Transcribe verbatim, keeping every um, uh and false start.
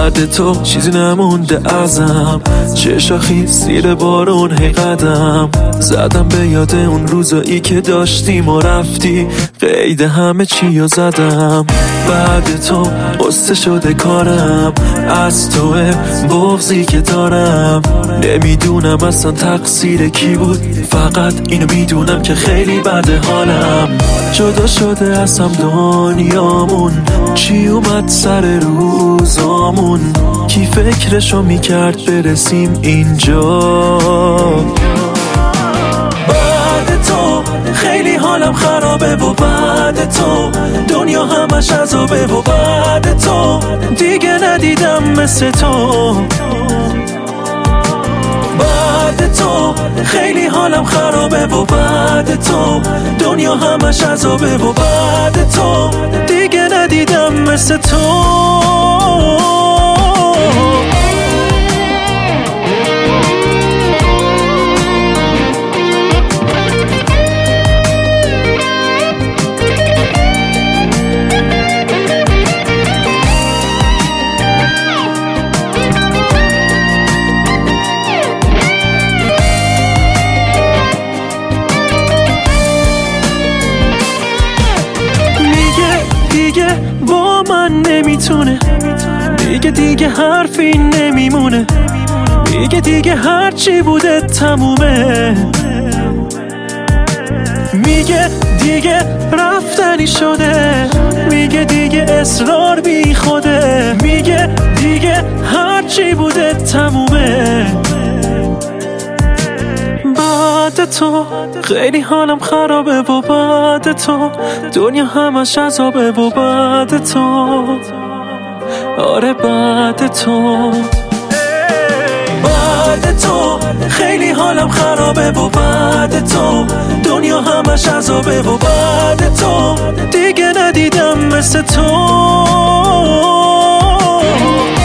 بعد تو چیزی نمونده ازم، چه شاخی زیر بارون هی قدم زدم به یاد اون روزایی که داشتیم و رفتی، قید همه چی رو زدم. بعد تو قصه شده کارم، از توه بغضی که دارم، نمیدونم اصلا تقصیر کی بود، فقط اینو میدونم که خیلی بده حالم. جدا شده ازم دنیامون، چی اومد سر روزامون، کی فکرشو میکرد برسیم اینجا. بعد تو خیلی حالم خرابه و بعد تو دنیا همش عذابه و بعد تو دیگه ندیدم مثل تو. بعد تو خیلی حالم خرابه و بعد تو دنیا همش عذابه و بعد تو دیگه ندیدم مثل تو. دیگه با من نمیتونه، میگه دیگه حرفی نمیمونه، میگه دیگه هرچی بوده تمومه، میگه دیگه رفتنی شده، میگه دیگه اصرار بی خوده، میگه دیگه هرچی بوده تمومه. بعد تو خیلی حالم خرابه و بعد تو دنیا همش عذابه و بعد تو، آره بعد تو. بعد تو خیلی حالم خرابه و بعد تو دنیا همش عذابه و بعد تو دیگه ندیدم مثل تو.